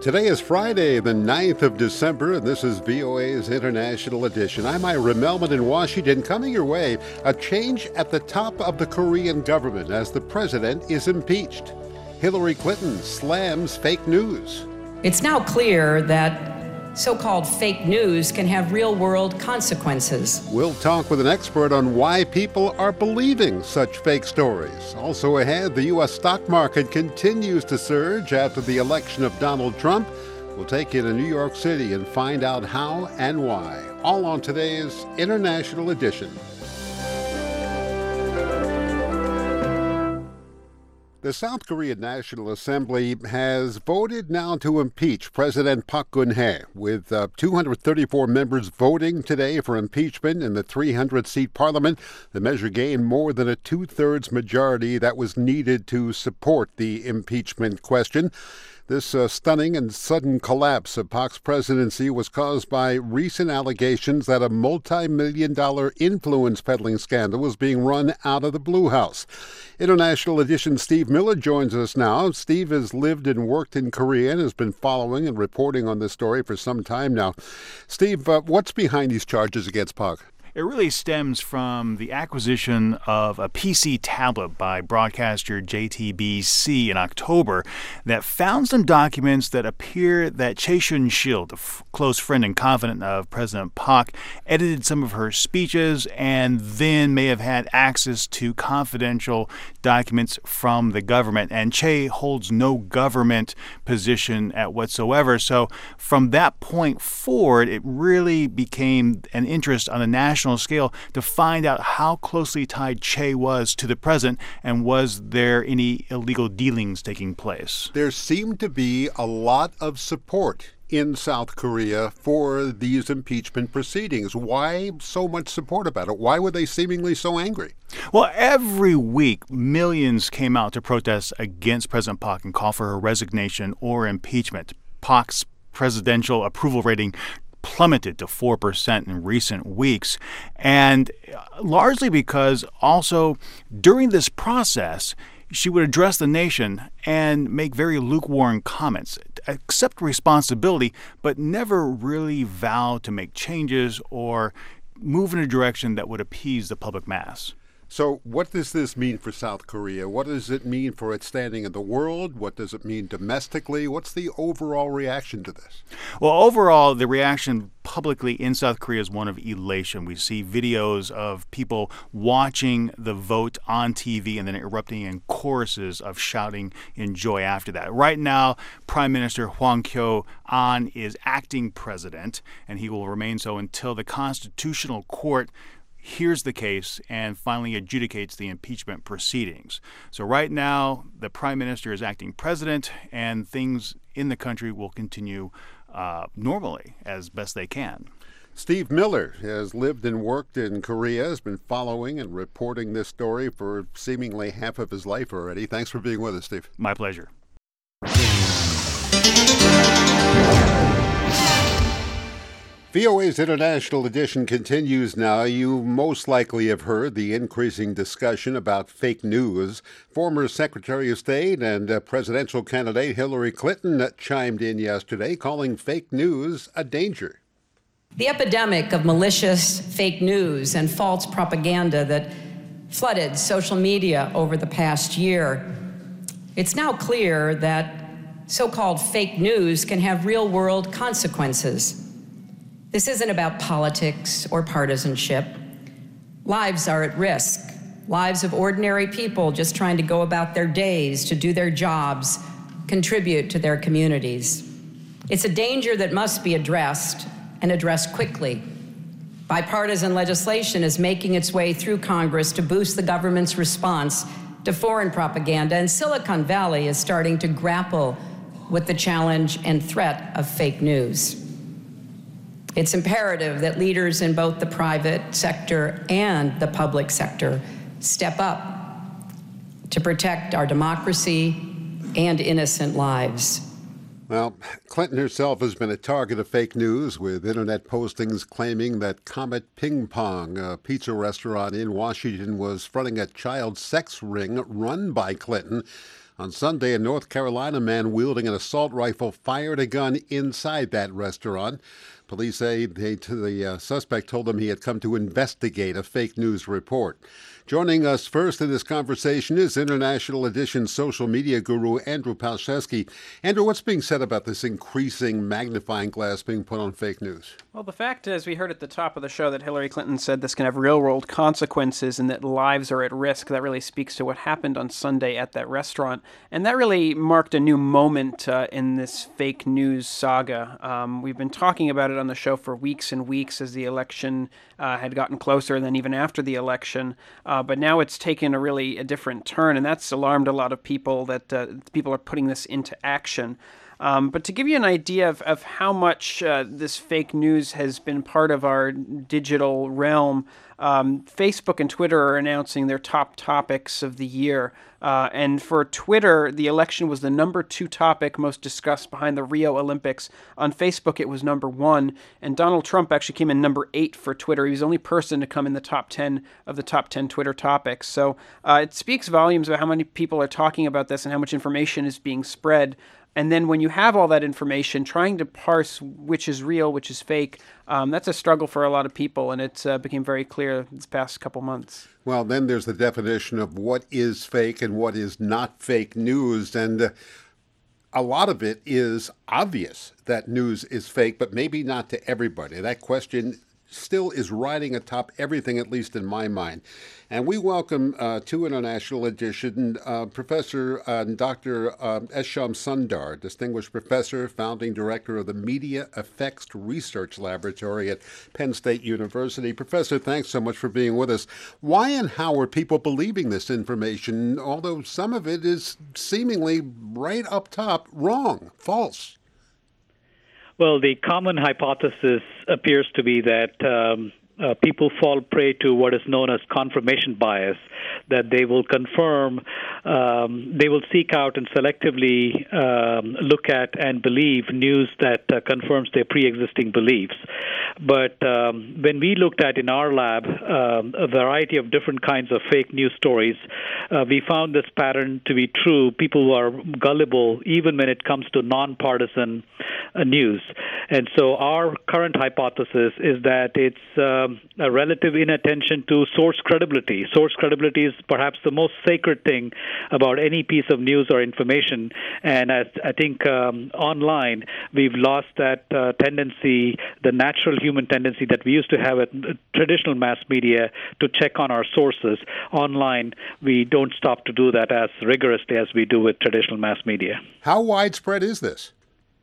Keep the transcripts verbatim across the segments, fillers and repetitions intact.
Today is Friday, the ninth of December, and this is V O A's International Edition. I'm Ira Melman in Washington. Coming your way, a change at the top of the Korean government as the president is impeached. Hillary Clinton slams fake news. It's now clear that so-called fake news can have real-world consequences. We'll talk with an expert on why people are believing such fake stories. Also ahead, the U S stock market continues to surge after the election of Donald Trump. We'll take you to New York City and find out how and why. All on today's International Edition. The South Korean National Assembly has voted now to impeach President Park Geun-hye, with uh, two hundred thirty-four members voting today for impeachment in the three hundred seat parliament. The measure gained more than a two-thirds majority that was needed to support the impeachment question. This uh, stunning and sudden collapse of Park's presidency was caused by recent allegations that a multi-million dollar influence peddling scandal was being run out of the Blue House. International Edition Steve Miller joins us now. Steve has lived and worked in Korea and has been following and reporting on this story for some time now. Steve, uh, what's behind these charges against Park? It really stems from the acquisition of a P C tablet by broadcaster J T B C in October that found some documents that appear that Choi Soon-sil, the f- close friend and confidant of President Park, edited some of her speeches and then may have had access to confidential documents from the government. And Choi holds no government position at whatsoever. So from that point forward, it really became an interest on a national scale to find out how closely tied Choi was to the president and was there any illegal dealings taking place. There seemed to be a lot of support in South Korea for these impeachment proceedings. Why so much support about it? Why were they seemingly so angry? Well, every week, millions came out to protest against President Park and call for her resignation or impeachment. Park's presidential approval rating plummeted to four percent in recent weeks, and largely because also during this process, she would address the nation and make very lukewarm comments, accept responsibility, but never really vow to make changes or move in a direction that would appease the public mass. So what does this mean for South Korea? What does it mean for its standing in the world? What does it mean domestically? What's the overall reaction to this? Well, overall, the reaction publicly in South Korea is one of elation. We see videos of people watching the vote on T V and then erupting in choruses of shouting in joy after that. Right now, Prime Minister Hwang Kyo-ahn is acting president, and he will remain so until the Constitutional Court hears the case and finally adjudicates the impeachment proceedings. So right now, the prime minister is acting president, and things in the country will continue uh, normally as best they can. Steve Miller has lived and worked in Korea, has been following and reporting this story for seemingly half of his life already. Thanks for being with us, Steve. My pleasure. V O A's International Edition continues now. You most likely have heard the increasing discussion about fake news. Former Secretary of State and uh, presidential candidate Hillary Clinton chimed in yesterday, calling fake news a danger. The epidemic of malicious fake news and false propaganda that flooded social media over the past year, it's now clear that so-called fake news can have real-world consequences. This isn't about politics or partisanship. Lives are at risk. Lives of ordinary people just trying to go about their days, to do their jobs, contribute to their communities. It's a danger that must be addressed, and addressed quickly. Bipartisan legislation is making its way through Congress to boost the government's response to foreign propaganda, and Silicon Valley is starting to grapple with the challenge and threat of fake news. It's imperative that leaders in both the private sector and the public sector step up to protect our democracy and innocent lives. Well, Clinton herself has been a target of fake news, with internet postings claiming that Comet Ping Pong, a pizza restaurant in Washington, was fronting a child sex ring run by Clinton. On Sunday in North Carolina, a man wielding an assault rifle fired a gun inside that restaurant. Police say they, the uh, suspect told them he had come to investigate a fake news report. Joining us first in this conversation is International Edition social media guru Andrew Palczewski. Andrew, what's being said about this increasing magnifying glass being put on fake news? Well, the fact is, we heard at the top of the show that Hillary Clinton said this can have real-world consequences and that lives are at risk. That really speaks to what happened on Sunday at that restaurant. And that really marked a new moment uh, in this fake news saga. Um, we've been talking about it on the show for weeks and weeks as the election uh, had gotten closer, and then even after the election. Uh, but now it's taken a really a different turn, and that's alarmed a lot of people that uh, people are putting this into action. Um, but to give you an idea of, of how much uh, this fake news has been part of our digital realm, um, Facebook and Twitter are announcing their top topics of the year. Uh, and for Twitter, the election was the number two topic most discussed behind the Rio Olympics. On Facebook, it was number one. And Donald Trump actually came in number eight for Twitter. He was the only person to come in the top ten of the top ten Twitter topics. So uh, it speaks volumes about how many people are talking about this and how much information is being spread. And then when you have all that information, trying to parse which is real, which is fake, um, that's a struggle for a lot of people, and it uh, became very clear this past couple months. Well, then there's the definition of what is fake and what is not fake news, and uh, a lot of it is obvious that news is fake, but maybe not to everybody. That question still is riding atop everything, at least in my mind. And we welcome uh, to International Edition uh, Professor uh, Doctor Uh, Esham Sundar, Distinguished Professor, Founding Director of the Media Effects Research Laboratory at Penn State University. Professor, thanks so much for being with us. Why and how are people believing this information, although some of it is seemingly right up top wrong, false? Well, the common hypothesis appears to be that um, uh, people fall prey to what is known as confirmation bias, that they will confirm, um, they will seek out and selectively um, look at and believe news that uh, confirms their pre-existing beliefs. But um, when we looked at in our lab um, a variety of different kinds of fake news stories, uh, we found this pattern to be true. People are gullible even when it comes to nonpartisan uh, news. And so our current hypothesis is that it's um, a relative inattention to source credibility. Source credibility is perhaps the most sacred thing about any piece of news or information. And as I think um, online, we've lost that uh, tendency, the natural human tendency that we used to have at traditional mass media to check on our sources. Online, we don't stop to do that as rigorously as we do with traditional mass media. How widespread is this?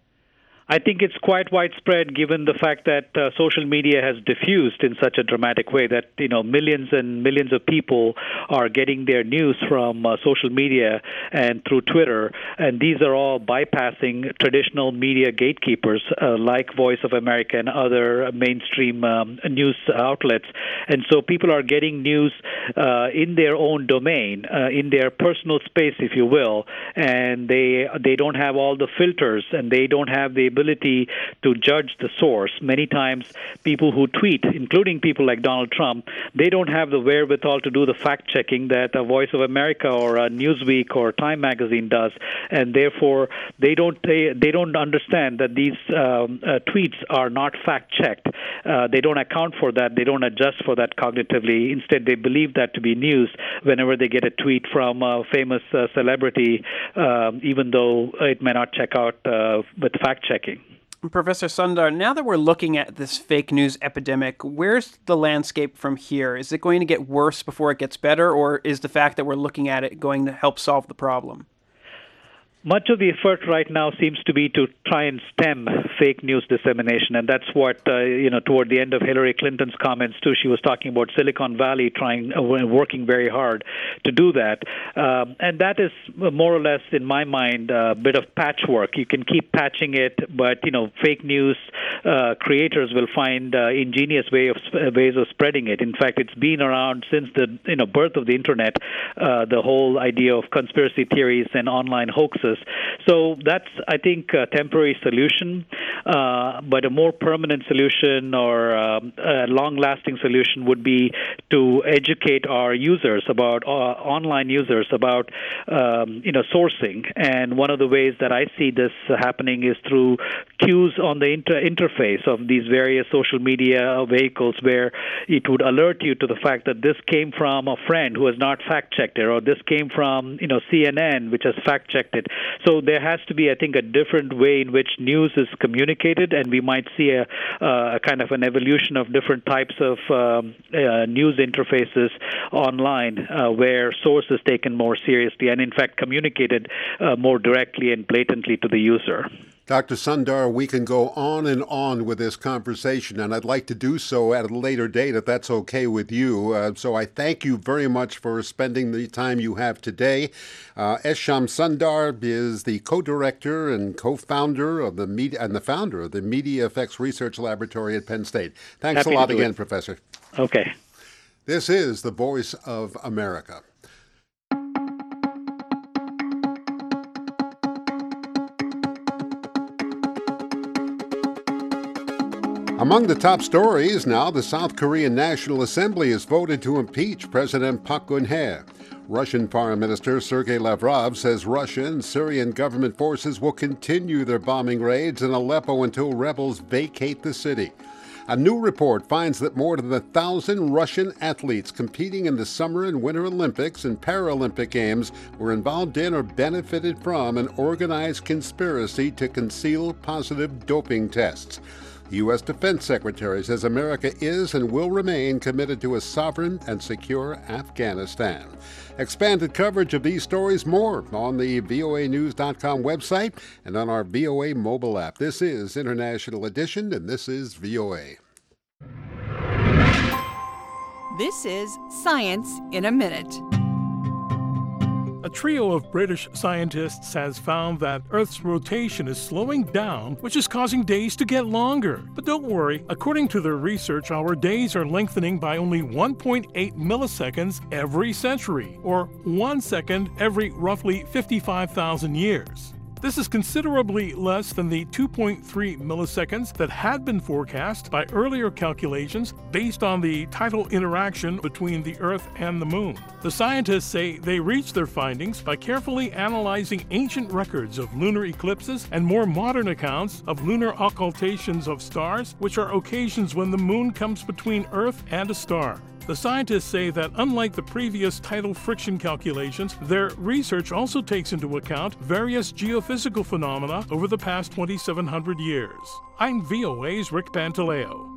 I think it's quite widespread given the fact that uh, social media has diffused in such a dramatic way that, you know, millions and millions of people are getting their news from uh, social media and through Twitter. And these are all bypassing traditional media gatekeepers uh, like Voice of America and other mainstream um, news outlets. And so people are getting news uh, in their own domain, uh, in their personal space, if you will, and they they don't have all the filters and they don't have the ability to judge the source. Many times people who tweet, including people like Donald Trump, they don't have the wherewithal to do the fact-checking that a Voice of America or a Newsweek or Time Magazine does, and therefore they don't they, they don't understand that these um, uh, tweets are not fact-checked. Uh, they don't account for that. They don't adjust for that cognitively. Instead, they believe that to be news whenever they get a tweet from a famous uh, celebrity, uh, even though it may not check out uh, with fact-checking. Professor Sundar, now that we're looking at this fake news epidemic, where's the landscape from here? Is it going to get worse before it gets better, or is the fact that we're looking at it going to help solve the problem? Much of the effort right now seems to be to try and stem fake news dissemination, and that's what, uh, you know, toward the end of Hillary Clinton's comments, too, she was talking about Silicon Valley trying, uh, working very hard to do that. Um, and that is more or less, in my mind, a bit of patchwork. You can keep patching it, but, you know, fake news uh, creators will find uh, ingenious way of, uh, ways of spreading it. In fact, it's been around since the, you know, birth of the Internet, uh, the whole idea of conspiracy theories and online hoaxes. crisis. So that's, I think, a temporary solution, uh, but a more permanent solution or um, a long-lasting solution would be to educate our users about uh, online users about um, you know sourcing. And one of the ways that I see this happening is through cues on the inter- interface of these various social media vehicles, where it would alert you to the fact that this came from a friend who has not fact-checked it, or this came from you know C N N, which has fact-checked it. So there has to be, I think, a different way in which news is communicated, and we might see a, a kind of an evolution of different types of um, uh, news interfaces online, uh, where source is taken more seriously and, in fact, communicated uh, more directly and blatantly to the user. Doctor Sundar, we can go on and on with this conversation, and I'd like to do so at a later date if that's okay with you. Uh, so I thank you very much for spending the time you have today. Uh, S. Shyam Sundar is the co-director and co-founder of the media and the founder of the Media Effects Research Laboratory at Penn State. Thanks Happy a lot to do again, it. Professor. Okay. This is the Voice of America. Among the top stories now, the South Korean National Assembly has voted to impeach President Park Geun-hye. Russian Foreign Minister Sergei Lavrov says Russia and Syrian government forces will continue their bombing raids in Aleppo until rebels vacate the city. A new report finds that more than a thousand Russian athletes competing in the Summer and Winter Olympics and Paralympic Games were involved in or benefited from an organized conspiracy to conceal positive doping tests. The U S Defense Secretary says America is and will remain committed to a sovereign and secure Afghanistan. Expanded coverage of these stories more on the V O A news dot com website and on our V O A mobile app. This is International Edition, and this is V O A. This is Science in a Minute. A trio of British scientists has found that Earth's rotation is slowing down, which is causing days to get longer. But don't worry, according to their research, our days are lengthening by only one point eight milliseconds every century, or one second every roughly fifty-five thousand years. This is considerably less than the two point three milliseconds that had been forecast by earlier calculations based on the tidal interaction between the Earth and the Moon. The scientists say they reached their findings by carefully analyzing ancient records of lunar eclipses and more modern accounts of lunar occultations of stars, which are occasions when the Moon comes between Earth and a star. The scientists say that unlike the previous tidal friction calculations, their research also takes into account various geophysical phenomena over the past twenty-seven hundred years. I'm V O A's Rick Pantaleo.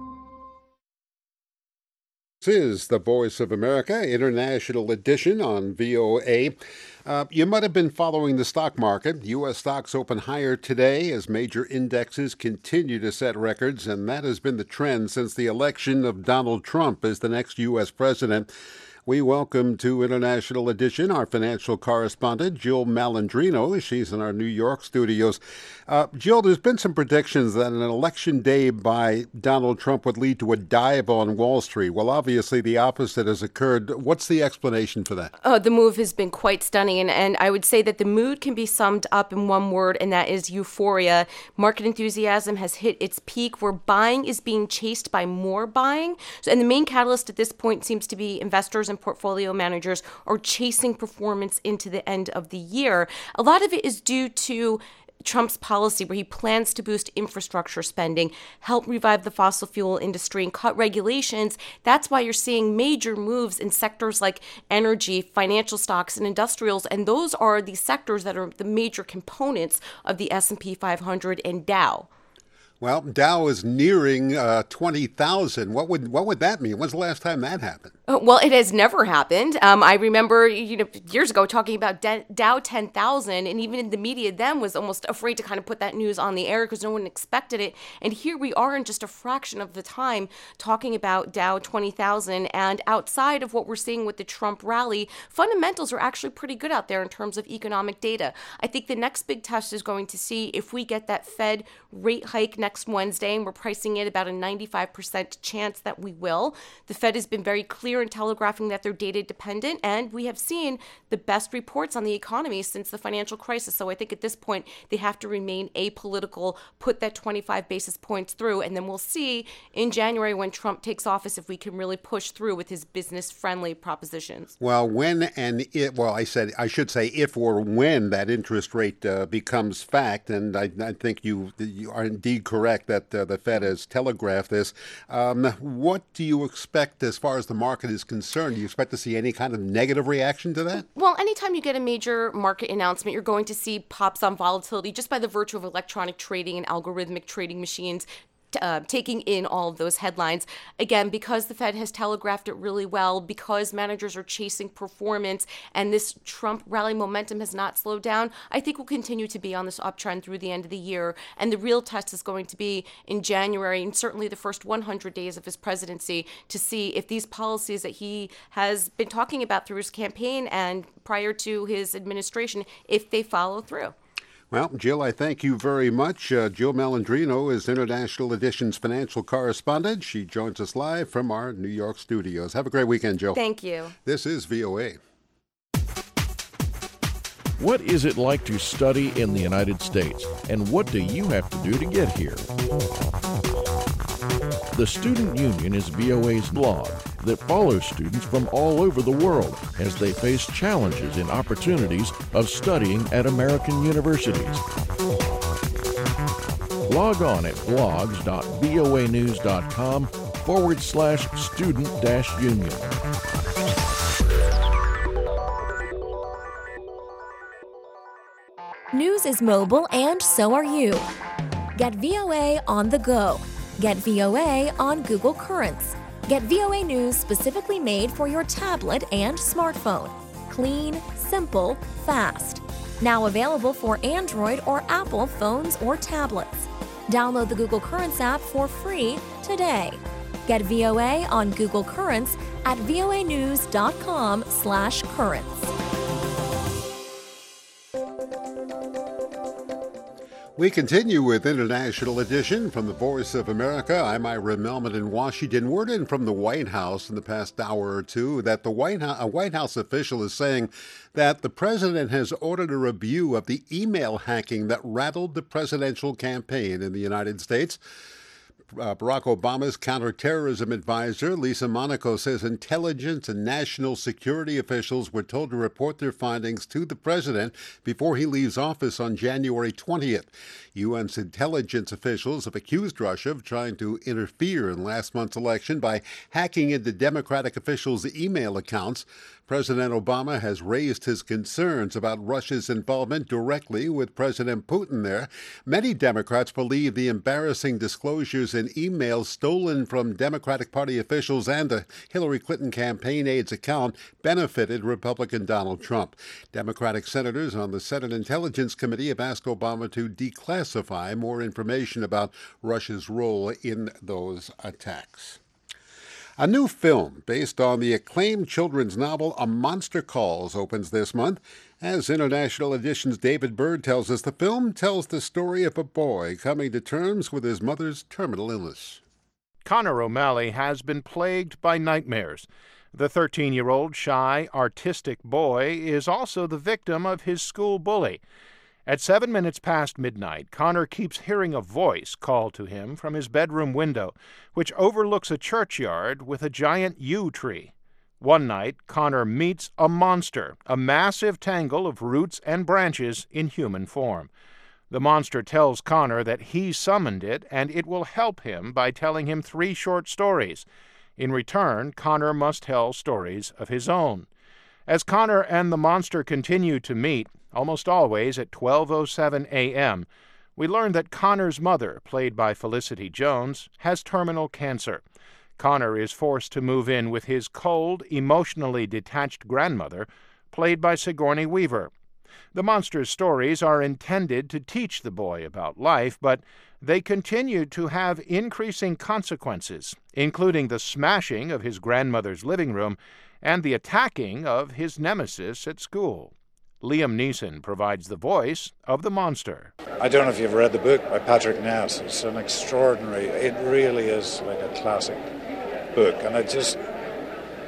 This is the Voice of America, International Edition on V O A. Uh, you might have been following the stock market. U S stocks open higher today as major indexes continue to set records, and that has been the trend since the election of Donald Trump as the next U S president. We welcome to International Edition our financial correspondent, Jill Malandrino. She's in our New York studios. Uh, Jill, there's been some predictions that an election day by Donald Trump would lead to a dive on Wall Street. Well, obviously the opposite has occurred. What's the explanation for that? Oh, the move has been quite stunning, and, and I would say that the mood can be summed up in one word, and that is euphoria. Market enthusiasm has hit its peak, where buying is being chased by more buying. So, and the main catalyst at this point seems to be investors and portfolio managers are chasing performance into the end of the year. A lot of it is due to Trump's policy, where he plans to boost infrastructure spending, help revive the fossil fuel industry, and cut regulations. That's why you're seeing major moves in sectors like energy, financial stocks, and industrials. And those are the sectors that are the major components of the S and P five hundred and Dow. Well, Dow is nearing uh, twenty thousand. What would what would that mean? When's the last time that happened? Uh, well, it has never happened. Um, I remember, you know, years ago talking about D- Dow ten thousand, and even in the media then was almost afraid to kind of put that news on the air because no one expected it. And here we are in just a fraction of the time talking about Dow twenty thousand. And outside of what we're seeing with the Trump rally, fundamentals are actually pretty good out there in terms of economic data. I think the next big test is going to see if we get that Fed rate hike next Wednesday, and we're pricing in about a ninety-five percent chance that we will. The Fed has been very clear clear in telegraphing that they're data dependent, and we have seen the best reports on the economy since the financial crisis. So I think at this point, they have to remain apolitical, put that twenty-five basis points through, and then we'll see in January when Trump takes office if we can really push through with his business-friendly propositions. Well, when and it, well, I said, I should say if or when that interest rate uh, becomes fact, and I, I think you, you are indeed correct that uh, the Fed has telegraphed this. Um, what do you expect as far as the market is concerned? Do you expect to see any kind of negative reaction to that? Well, anytime you get a major market announcement, you're going to see pops on volatility just by the virtue of electronic trading and algorithmic trading machines Uh, taking in all of those headlines. Again, because the Fed has telegraphed it really well, because managers are chasing performance, and this Trump rally momentum has not slowed down, I think we'll continue to be on this uptrend through the end of the year. And the real test is going to be in January, and certainly the first one hundred days of his presidency, to see if these policies that he has been talking about through his campaign and prior to his administration, if they follow through. Well, Jill, I thank you very much. Uh, Jill Malandrino is International Edition's financial correspondent. She joins us live from our New York studios. Have a great weekend, Jill. Thank you. This is V O A. What is it like to study in the United States, and what do you have to do to get here? The Student Union is V O A's blog that follows students from all over the world as they face challenges and opportunities of studying at American universities. Log on at blogs.voanews.com forward slash student dash union. News is mobile, and so are you. Get V O A on the go. Get V O A on Google Currents. Get V O A News specifically made for your tablet and smartphone. Clean, simple, fast. Now available for Android or Apple phones or tablets. Download the Google Currents app for free today. Get V O A on Google Currents at voanews.com slash currents. We continue with International Edition from the Voice of America. I'm Ira Melman in Washington. Word in from the White House in the past hour or two that the White House, a White House official is saying that the president has ordered a review of the email hacking that rattled the presidential campaign in the United States. Uh, Barack Obama's counterterrorism advisor, Lisa Monaco, says intelligence and national security officials were told to report their findings to the president before he leaves office on January twentieth. U N's intelligence officials have accused Russia of trying to interfere in last month's election by hacking into Democratic officials' email accounts. President Obama has raised his concerns about Russia's involvement directly with President Putin there. Many Democrats believe the embarrassing disclosures in emails stolen from Democratic Party officials and a Hillary Clinton campaign aide's account benefited Republican Donald Trump. Democratic senators on the Senate Intelligence Committee have asked Obama to declassify more information about Russia's role in those attacks. A new film based on the acclaimed children's novel A Monster Calls opens this month. As International Edition's David Byrd tells us, the film tells the story of a boy coming to terms with his mother's terminal illness. Connor O'Malley has been plagued by nightmares. The thirteen-year-old shy, artistic boy is also the victim of his school bully. At seven minutes past midnight, Connor keeps hearing a voice call to him from his bedroom window, which overlooks a churchyard with a giant yew tree. One night, Connor meets a monster, a massive tangle of roots and branches in human form. The monster tells Connor that he summoned it and it will help him by telling him three short stories. In return, Connor must tell stories of his own. As Connor and the monster continue to meet, almost always at twelve oh seven a.m., we learn that Connor's mother, played by Felicity Jones, has terminal cancer. Connor is forced to move in with his cold, emotionally detached grandmother, played by Sigourney Weaver. The monster's stories are intended to teach the boy about life, but they continue to have increasing consequences, including the smashing of his grandmother's living room and the attacking of his nemesis at school. Liam Neeson provides the voice of the monster. I don't know if you've read the book by Patrick Ness. It's an extraordinary, it really is like a classic book. And it just,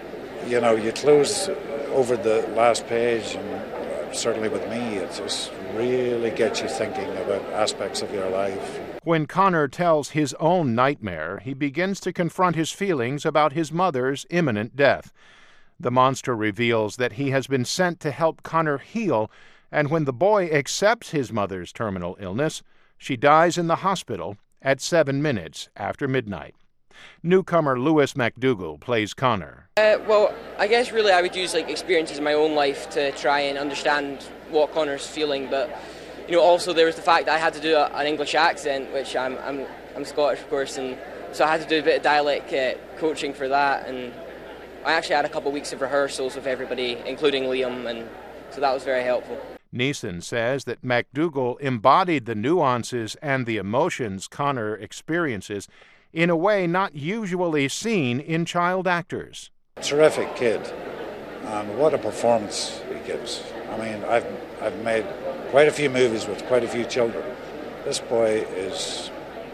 you know, you close over the last page, and certainly with me, it just really gets you thinking about aspects of your life. When Connor tells his own nightmare, he begins to confront his feelings about his mother's imminent death. The monster reveals that he has been sent to help Connor heal, and when the boy accepts his mother's terminal illness, she dies in the hospital at seven minutes after midnight. Newcomer Lewis MacDougall plays Connor. Uh, well, I guess really I would use like experiences in my own life to try and understand what Connor's feeling, but you know, also there was the fact that I had to do a, an English accent, which I'm, I'm I'm Scottish, of course, and so I had to do a bit of dialect uh, coaching for that, and I actually had a couple of weeks of rehearsals with everybody, including Liam, and so that was very helpful. Neeson says that MacDougall embodied the nuances and the emotions Connor experiences in a way not usually seen in child actors. Terrific kid, and what a performance he gives. I mean, I've I've made quite a few movies with quite a few children. This boy is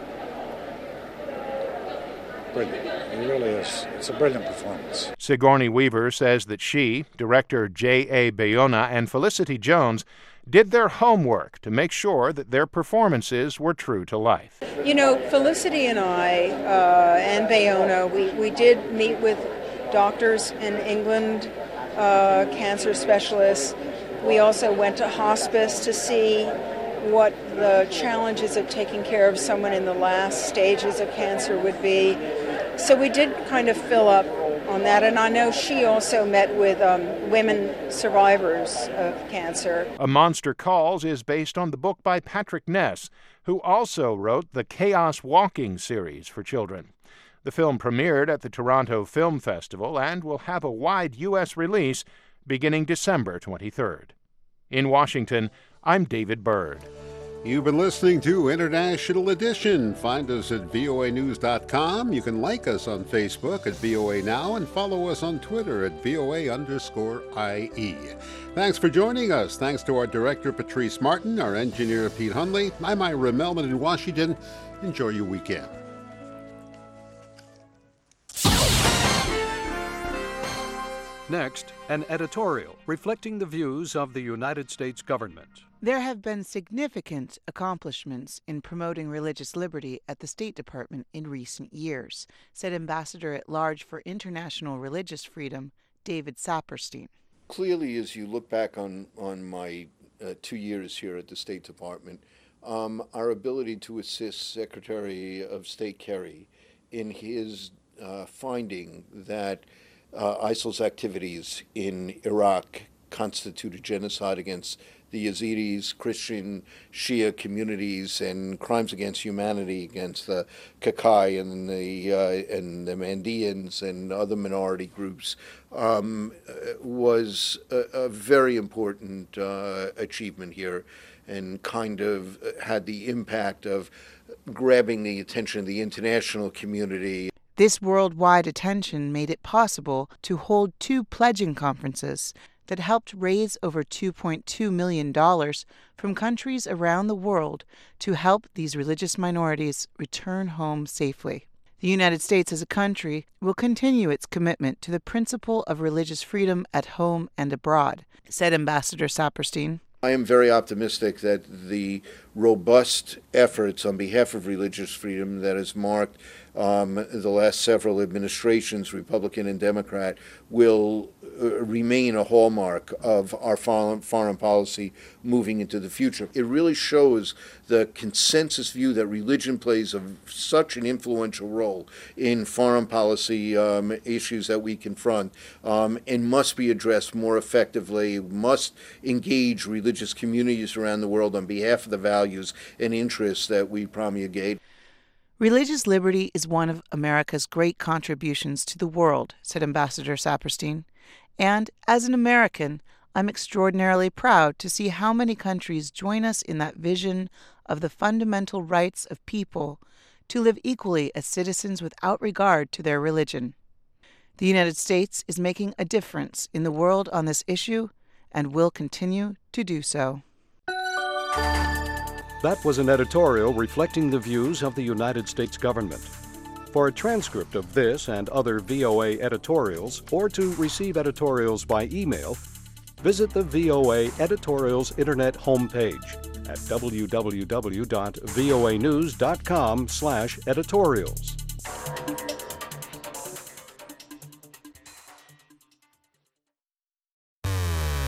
brilliant. He really is. It's a brilliant performance. Sigourney Weaver says that she, director J A. Bayona, and Felicity Jones did their homework to make sure that their performances were true to life. You know, Felicity and I, uh, and Bayona, we, we did meet with doctors in England, uh, cancer specialists. We also went to hospice to see what the challenges of taking care of someone in the last stages of cancer would be. So we did kind of fill up on that, and I know she also met with um, women survivors of cancer. A Monster Calls is based on the book by Patrick Ness, who also wrote the Chaos Walking series for children. The film premiered at the Toronto Film Festival and will have a wide U S release beginning December twenty-third. In Washington, I'm David Byrd. You've been listening to International Edition. Find us at V O A news dot com. You can like us on Facebook at V O A Now and follow us on Twitter at V O A underscore I E. Thanks for joining us. Thanks to our director, Patrice Martin, our engineer, Pete Hunley. I'm Ira Melman in Washington. Enjoy your weekend. Next, an editorial reflecting the views of the United States government. There have been significant accomplishments in promoting religious liberty at the State Department in recent years, said Ambassador at Large for International Religious Freedom, David Saperstein. Clearly, as you look back on, on my uh, two years here at the State Department, um, our ability to assist Secretary of State Kerry in his uh, finding that uh, I S I L's activities in Iraq constituted genocide against the Yazidis, Christian Shia communities, and crimes against humanity against the Kakai and the uh, and the Mandeans and other minority groups um, was a, a very important uh, achievement here, and kind of had the impact of grabbing the attention of the international community. This worldwide attention made it possible to hold two pledging conferences that helped raise over two point two million dollars from countries around the world to help these religious minorities return home safely. The United States as a country will continue its commitment to the principle of religious freedom at home and abroad, said Ambassador Saperstein. I am very optimistic that the robust efforts on behalf of religious freedom that has marked um, the last several administrations, Republican and Democrat, will uh, remain a hallmark of our foreign, foreign policy moving into the future. It really shows the consensus view that religion plays a, such an influential role in foreign policy um, issues that we confront um, and must be addressed more effectively, must engage religious communities around the world on behalf of the values and interests that we promulgate. Religious liberty is one of America's great contributions to the world, said Ambassador Saperstein. And as an American, I'm extraordinarily proud to see how many countries join us in that vision of the fundamental rights of people to live equally as citizens without regard to their religion. The United States is making a difference in the world on this issue and will continue to do so. That was an editorial reflecting the views of the United States government. For a transcript of this and other V O A editorials, or to receive editorials by email, visit the V O A Editorials Internet homepage at w w w dot voa news dot com slash editorials.